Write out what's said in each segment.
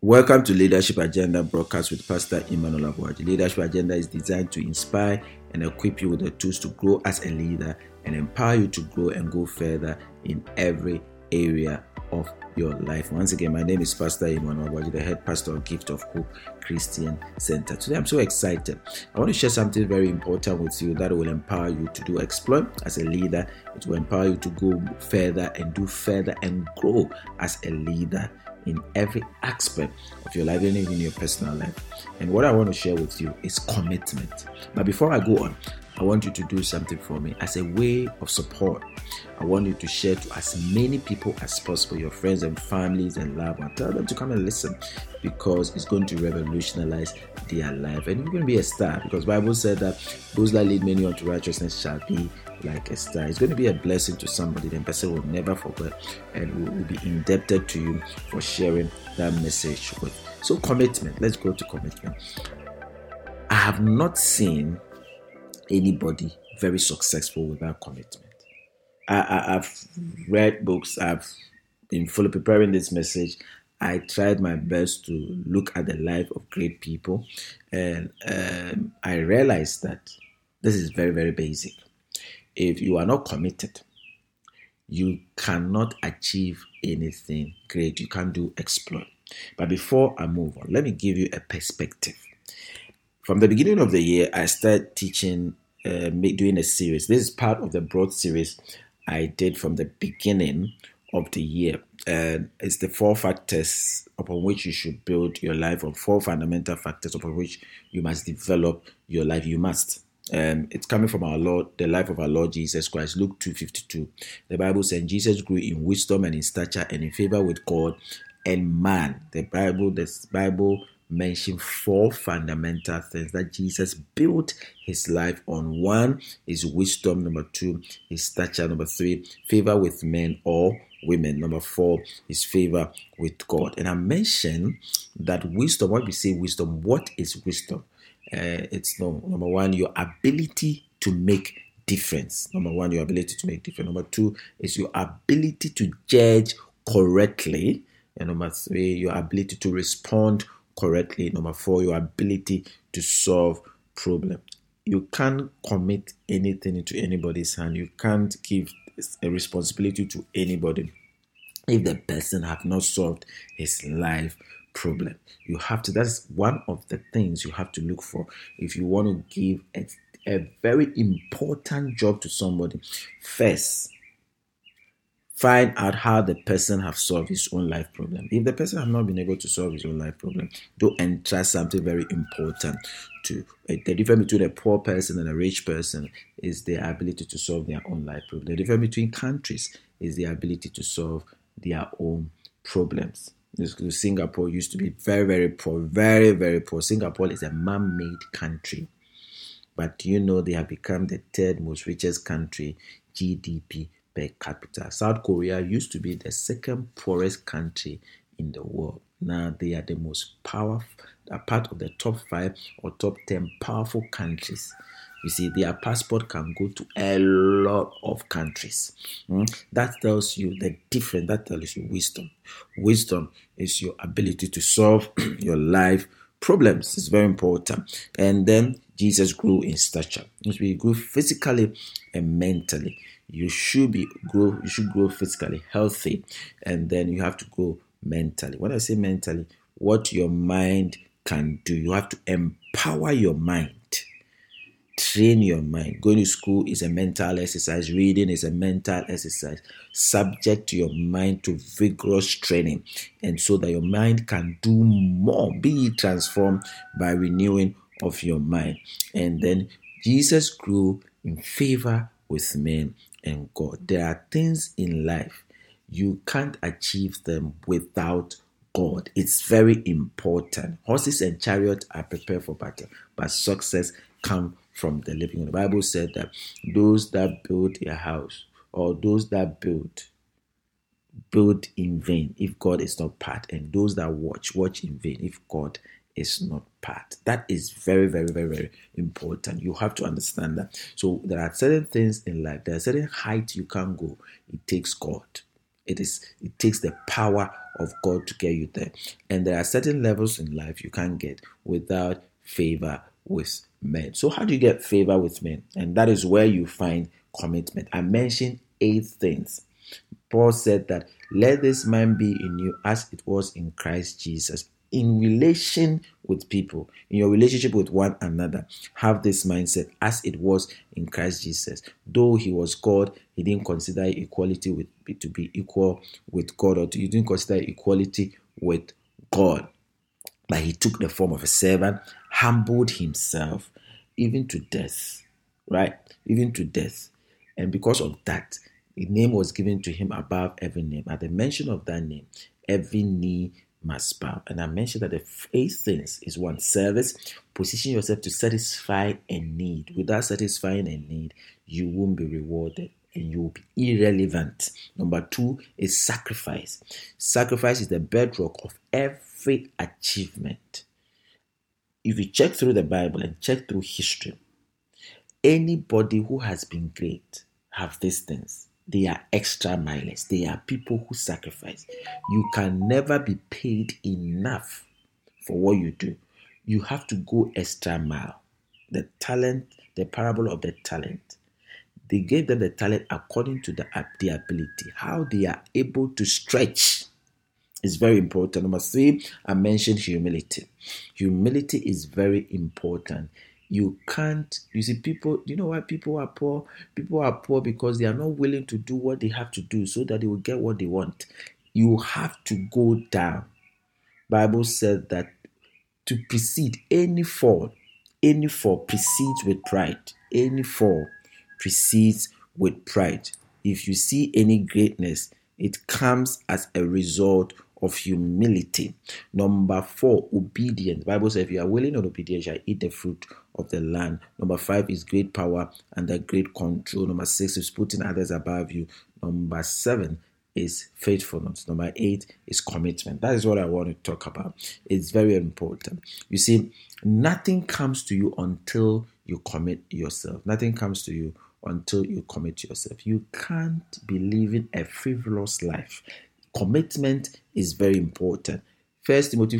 Welcome to Leadership Agenda broadcast with Pastor Emmanuel Abuaji. Leadership Agenda is designed to inspire and equip you with the tools to grow as a leader and empower you to grow and go further in every area of your life. Once again, my name is Pastor Emmanuel Abuaji, the head pastor of Gift of Hope Christian Center. Today, I'm so excited. I want to share something very important with you that will empower you to do exploit as a leader. It will empower you to go further and do further and grow as a leader in every aspect of your life, and even in your personal life. And what I want to share with you is commitment. But before I go on, I want you to do something for me as a way of support. I want you to share to as many people as possible, your friends and families and loved ones. Tell them to come and listen, because it's going to revolutionize their life. And you're going to be a star, because the Bible said that those that lead many unto righteousness shall be like a star. It's going to be a blessing to somebody. The person will never forget and will be indebted to you for sharing that message with. So commitment. Let's go to commitment. I have not seen anybody very successful without commitment. I've read books. I've been fully preparing this message. I tried my best to look at the life of great people, and I realized that this is very, very basic. If you are not committed, you cannot achieve anything great. You can't do exploit. But before I move on, let me give you a perspective. From the beginning of the year, I started teaching, doing a series. This is part of the broad series I did from the beginning of the year. And it's the 4 factors upon which you should build your life, or 4 fundamental factors upon which you must develop your life. You must. It's coming from our Lord, the life of our Lord Jesus Christ. Luke 2:52. The Bible says Jesus grew in wisdom and in stature and in favor with God and man. The Bible mentioned 4 fundamental things that Jesus built his life on. 1 is wisdom. Number 2 is stature. Number 3, favor with men or women. Number 4 is favor with God. And I mentioned that wisdom, when we say wisdom, what is wisdom? It's number 1, your ability to make difference. Number 1, your ability to make difference. Number 2 is your ability to judge correctly. And number 3, your ability to respond correctly. Number 4, your ability to solve problems. You can't commit anything into anybody's hand. You can't give a responsibility to anybody if the person have not solved his life problem. You have to. That's one of the things you have to look for if you want to give a very important job to somebody. First, find out how the person have solved his own life problem. If the person have not been able to solve his own life problem, don't entrust something very important to. The difference between a poor person and a rich person is their ability to solve their own life problem. The difference between countries is their ability to solve their own problems. Singapore used to be very, very poor, very, very poor. Singapore is a man-made country. But do you know they have become the 3rd most richest country, GDP per capita? South Korea used to be the 2nd poorest country in the world. Now they are the most powerful, a part of the top 5 or top 10 powerful countries. You see, their passport can go to a lot of countries. That tells you the difference. That tells you wisdom. Wisdom is your ability to solve your life problems. It's very important. And then Jesus grew in stature. He grew physically and mentally. You should grow physically healthy, and then you have to grow mentally. When I say mentally, what your mind can do, you have to empower your mind. Train your mind. Going to school is a mental exercise. Reading is a mental exercise. Subject your mind to vigorous training, and so that your mind can do more. Be transformed by renewing of your mind. And then Jesus grew in favor with men and God. There are things in life you can't achieve them without God. It's very important. Horses and chariots are prepared for battle, but success comes from the living God. The Bible said that those that build a house, or those that build in vain if God is not part, and those that watch in vain if God is not part. That is very, very, very, very important. You have to understand that. So there are certain things in life. There are certain heights you can't go. It takes God. It takes the power of God to get you there. And there are certain levels in life you can't get without favor with men. So how do you get favor with men? And that is where you find commitment. I mentioned 8 things. Paul said that let this mind be in you as it was in Christ Jesus. In relation with people, in your relationship with one another, have this mindset as it was in Christ Jesus. Though he was God, he didn't consider equality to be equal with God, or he didn't consider equality with God. But he took the form of a servant, humbled himself, even to death, right? Even to death. And because of that, a name was given to him above every name. At the mention of that name, every knee must bow. And I mentioned that the 8 things is 1, service. Position yourself to satisfy a need. Without satisfying a need, you won't be rewarded and you will be irrelevant. Number 2 is sacrifice. Sacrifice is the bedrock of every achievement. If you check through the Bible and check through history, anybody who has been great have these things. They are extra milers. They are people who sacrifice. You can never be paid enough for what you do. You have to go extra mile. The parable of the talent. They gave them the talent according to the ability. How they are able to stretch is very important. Number 3, I mentioned humility. Humility is very important. You see, people, you know why people are poor? People are poor because they are not willing to do what they have to do so that they will get what they want. You have to go down. Bible said that to precede any fall precedes with pride. Any fall precedes with pride. If you see any greatness, it comes as a result of humility. Number 4, obedience. The Bible says if you are willing and obedient, you shall eat the fruit of the land. Number 5 is great power under great control. Number 6 is putting others above you. Number 7 is faithfulness. Number 8 is commitment. That is what I want to talk about. It's very important. You see, nothing comes to you until you commit yourself. Nothing comes to you until you commit yourself. You can't be living a frivolous life. Commitment is very important. 1 Timothy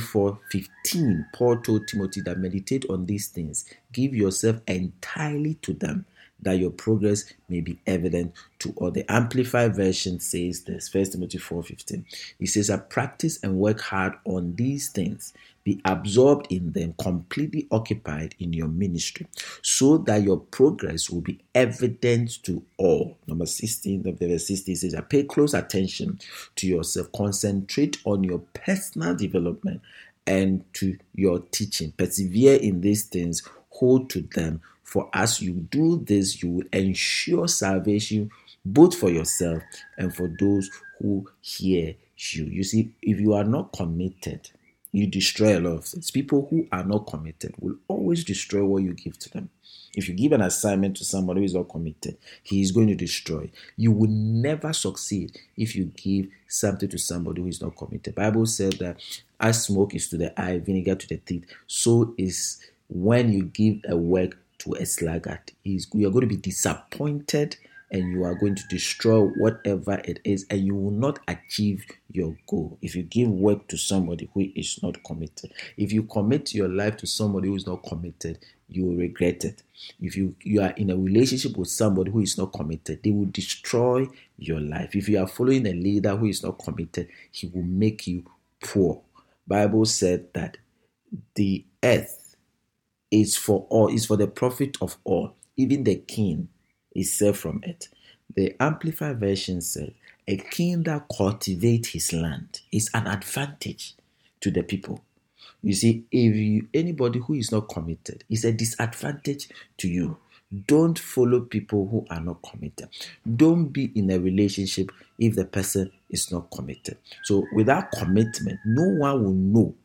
4:15, Paul told Timothy that meditate on these things. Give yourself entirely to them, that your progress may be evident to all. The Amplified Version says this, 1 Timothy 4:15. He says, I practice and work hard on these things. Be absorbed in them, completely occupied in your ministry, so that your progress will be evident to all. Number 16 of the verse 16 says, pay close attention to yourself. Concentrate on your personal development and to your teaching. Persevere in these things. Hold to them. For as you do this, you will ensure salvation both for yourself and for those who hear you. You see, if you are not committed, you destroy a lot of things. People who are not committed will always destroy what you give to them. If you give an assignment to somebody who is not committed, he is going to destroy. You will never succeed if you give something to somebody who is not committed. The Bible said that as smoke is to the eye, vinegar to the teeth, so is when you give a work to a sluggard. You are going to be disappointed and you are going to destroy whatever it is, and you will not achieve your goal if you give work to somebody who is not committed. If you commit your life to somebody who is not committed, you will regret it. If you are in a relationship with somebody who is not committed, they will destroy your life. If you are following a leader who is not committed, he will make you poor. Bible said that the earth is for all, is for the profit of all. Even the king is saved from it. The Amplified Version said, a king that cultivates his land is an advantage to the people. You see, anybody who is not committed is a disadvantage to you. Don't follow people who are not committed. Don't be in a relationship if the person is not committed. So without commitment, no one will know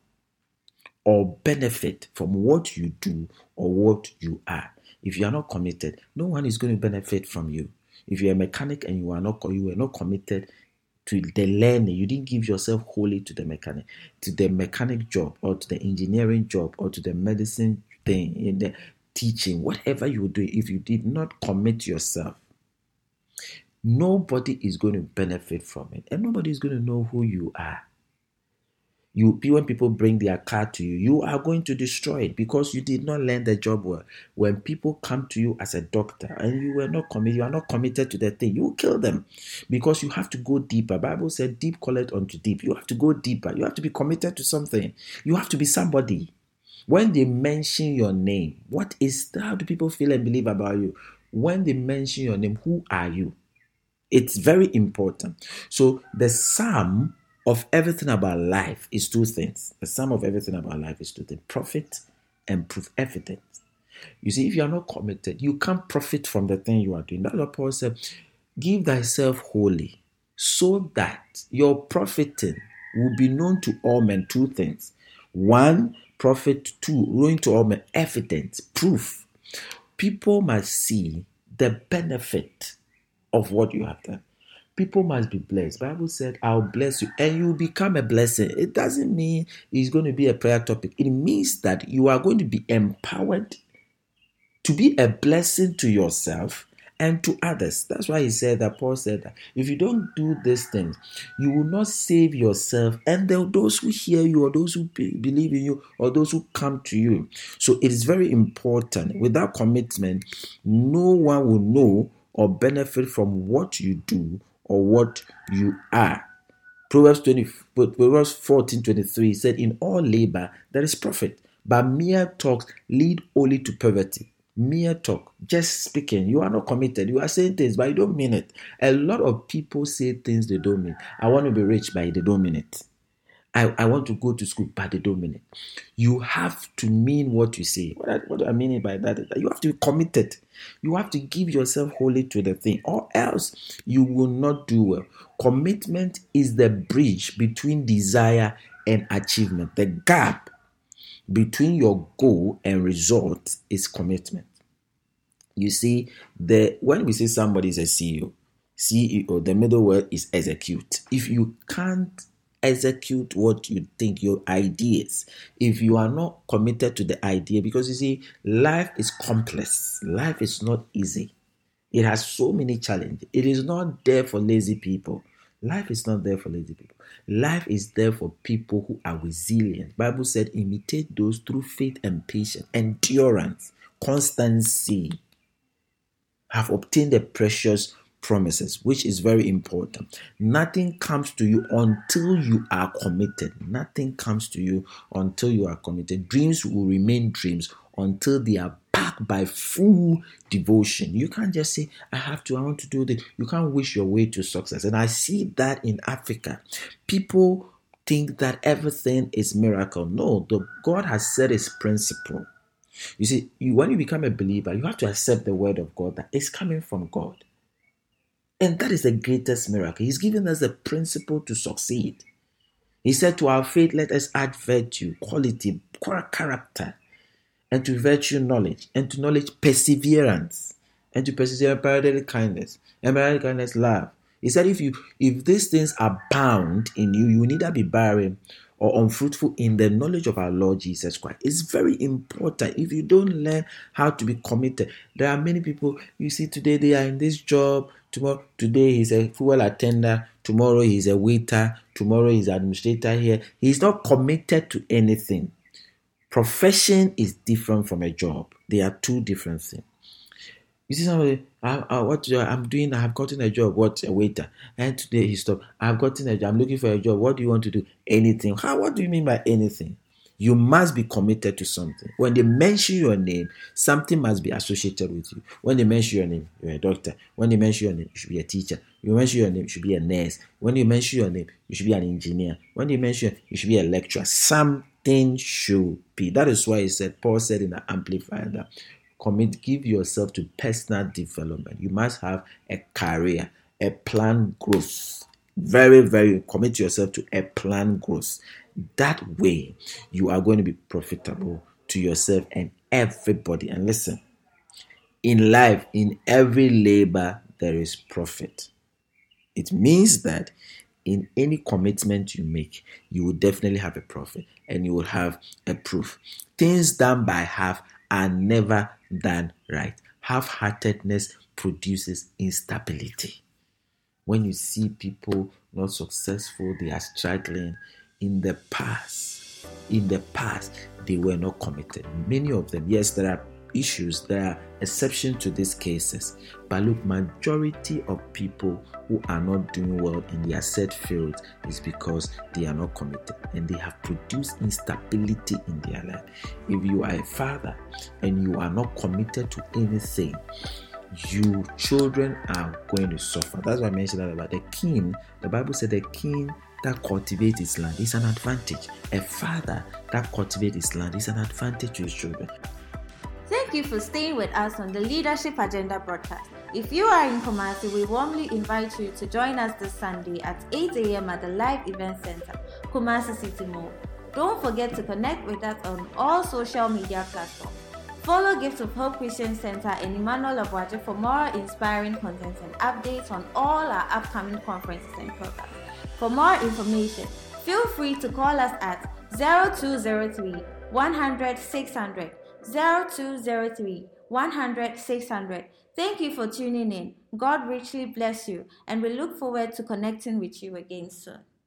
or benefit from what you do or what you are. If you are not committed, no one is going to benefit from you. If you're a mechanic and you were not committed to the learning, you didn't give yourself wholly to the mechanic job, or to the engineering job, or to the medicine thing, in the teaching, whatever you do, if you did not commit yourself, nobody is going to benefit from it, and nobody is going to know who you are. When people bring their car to you, you are going to destroy it because you did not learn the job well. When people come to you as a doctor and you are not committed to the thing, you will kill them because you have to go deeper. Bible said, "Deep calleth unto deep." You have to go deeper. You have to be committed to something. You have to be somebody. When they mention your name, how do people feel and believe about you? When they mention your name, who are you? It's very important. So the sum of everything about life is two things. The sum of everything about life is two things: profit and proof, evidence. You see, if you are not committed, you can't profit from the thing you are doing. That's what Paul said. Give thyself wholly, so that your profiting will be known to all men. Two things: one, profit; two, known to all men, evidence, proof. People must see the benefit of what you have done. People must be blessed. Bible said, "I'll bless you," and you become a blessing. It doesn't mean it's going to be a prayer topic. It means that you are going to be empowered to be a blessing to yourself and to others. That's why Paul said that if you don't do these things, you will not save yourself and those who hear you, or those who believe in you, or those who come to you. So it is very important. Without commitment, no one will know or benefit from what you do or what you are. Proverbs 14:23 said, "In all labor there is profit, but mere talk lead only to poverty." Mere talk, just speaking. You are not committed. You are saying things, but you don't mean it. A lot of people say things they don't mean. I want to be rich, but they don't mean it. I want to go to school, but they don't mean it. You have to mean what you say. What do I mean by that? You have to be committed. You have to give yourself wholly to the thing, or else you will not do well. Commitment is the bridge between desire and achievement. The gap between your goal and result is commitment. You see, when we say somebody is a CEO, the middle word is execute. If you can't execute what you think, your ideas, if you are not committed to the idea, because you see, life is complex. Life is not easy. It has so many challenges. It is not there for lazy people. Life is not there for lazy people. Life is there for people who are resilient. Bible said, imitate those through faith and patience, endurance, constancy, have obtained the precious promises, which is very important. Nothing comes to you until you are committed. Nothing comes to you until you are committed. Dreams will remain dreams until they are backed by full devotion. You can't just say, I want to do this. You can't wish your way to success. And I see that in Africa. People think that everything is miracle. No, God has set his principle. You see, when you become a believer, you have to accept the word of God that is coming from God. And that is the greatest miracle. He's given us the principle to succeed. He said, to our faith, let us add virtue, quality, character, and to virtue, knowledge, and to knowledge, perseverance, and to perseverance, brotherly kindness, and brotherly kindness, love. He said, if these things are bound in you, you will neither be barren or unfruitful in the knowledge of our Lord Jesus Christ. It's very important. If you don't learn how to be committed, there are many people, you see, today they are in this job, today he's a fuel attendant, tomorrow he's a waiter, tomorrow he's an administrator here. He's not committed to anything. Profession is different from a job. They are two different things. You see somebody, what I'm doing, I have gotten a job, what, a waiter. And today he stopped. I've gotten a job, I'm looking for a job. What do you want to do? Anything. What do you mean by anything? You must be committed to something. When they mention your name, something must be associated with you. When they mention your name, you're a doctor. When they mention your name, you should be a teacher. When you mention your name, you should be a nurse. When you mention your name, you should be an engineer. When you mention, you should be a lecturer. Something should be. That is why Paul said in the Amplified that give yourself to personal development. You must have a career, a planned growth. Very, very commit yourself to a planned growth. That way, you are going to be profitable to yourself and everybody. And listen, in life, in every labor, there is profit. It means that in any commitment you make, you will definitely have a profit and you will have a proof. Things done by half are never done right. Half-heartedness produces instability. When you see people not successful, they are struggling. In the past, they were not committed. Many of them, yes, there are issues, there are exceptions to these cases. But look, majority of people who are not doing well in their set fields is because they are not committed and they have produced instability in their life. If you are a father and you are not committed to anything, your children are going to suffer. That's why I mentioned that about the king. The Bible said the king that cultivates his land is an advantage. A father that cultivates his land is an advantage to his children. Thank you for staying with us on the Leadership Agenda broadcast. If you are in Kumasi, we warmly invite you to join us this Sunday at 8 a.m. at the Live Event Center, Kumasi City Mall. Don't forget to connect with us on all social media platforms. Follow Gift of Hope Christian Center and Emmanuel Abuaje for more inspiring content and updates on all our upcoming conferences and programs. For more information, feel free to call us at 0203 100 600, 0203 100 600. Thank you for tuning in. God richly bless you, and we look forward to connecting with you again soon.